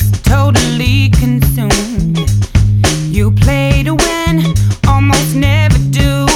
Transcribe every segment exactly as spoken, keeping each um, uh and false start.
totally consumed. You play to win, almost never do.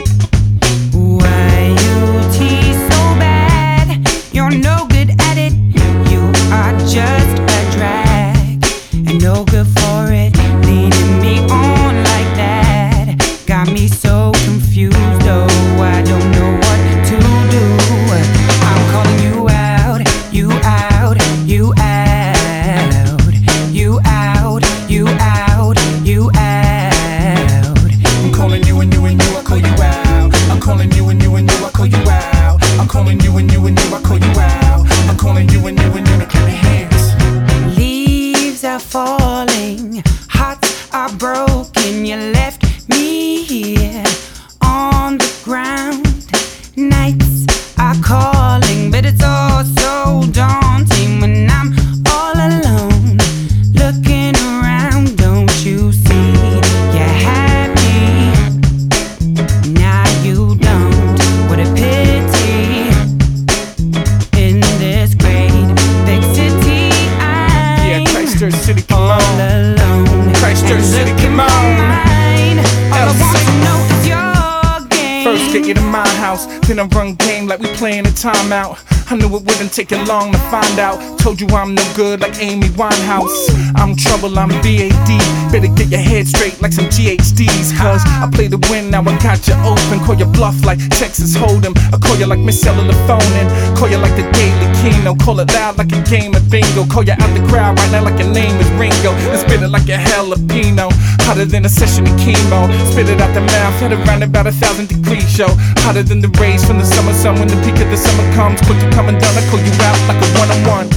Why you tease so bad? You're no good at it. You are just a drag and no good for it. Leading me on like that got me so confused. Oh, I don't know what to do. I'm calling you out, you out, you out, you out, you out, you out. I'm calling you and you and you, I call you out. I'm calling you and you and you, I call you out. I'm calling you and you and you, I call you out. I'm calling you and you and you to clap your hands. Leaves are falling, hearts are broken. You left me here on the ground. Nights are calling, but it's all so daunting when I'm all alone. Looking around, don't you see? You had me, now you don't. What a pity. In this great big city, I'm Yeah, Christchurch City, come all on. alone. Christchurch And City, look in come my on. mind, all I L C. want to know is your game. First get you to my house, then I run game like we playing a timeout. I knew it wouldn't take you long to find out. Told you I'm no good like Amy Winehouse. I'm trouble, I'm B A D. Better get your head straight like some G H Ds. Cause I play to win, now I got you open. Call your bluff like Texas Hold'em. I call you like Miss Cellular phone and call you like the Daily Kino. Call it loud like a game of bingo. Call you out the crowd right now like your name is Ringo. And spit it like a jalapeno. Hotter than a session of chemo. Spit it out the mouth at around about a thousand degrees, yo. Hotter than the rays from the summer sun. When the peak of the summer comes, quick to come and done. I call you out like a one-on-one.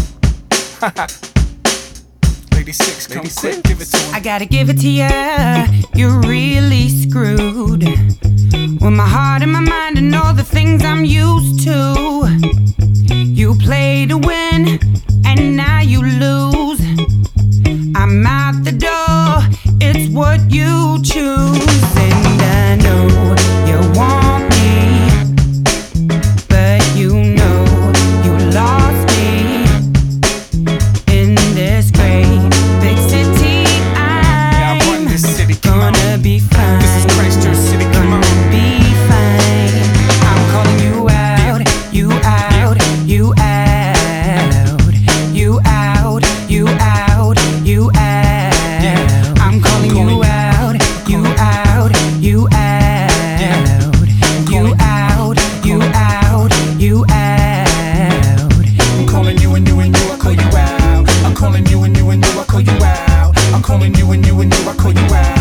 Lady Six, come quick, give it to him. I gotta give it to ya, you're really screwed. With my heart and my mind and all the things I'm used to. You play to win, and now you lose. I'm out the door, it's what you choose. And I know you want me, but you know you lost me. In this great big city, Yeah, I run I'm this city, come on. gonna be fine. This is Christchurch City, come on. Gonna be fine. I'm calling you out, you out, you out, you out, you out, you out. I'm calling you out, you out, you out, you out, you out, you out. I'm calling you and you and you, I call you out. I'm calling you and you and you, I call you out. I'm calling you and you and you, I call you out.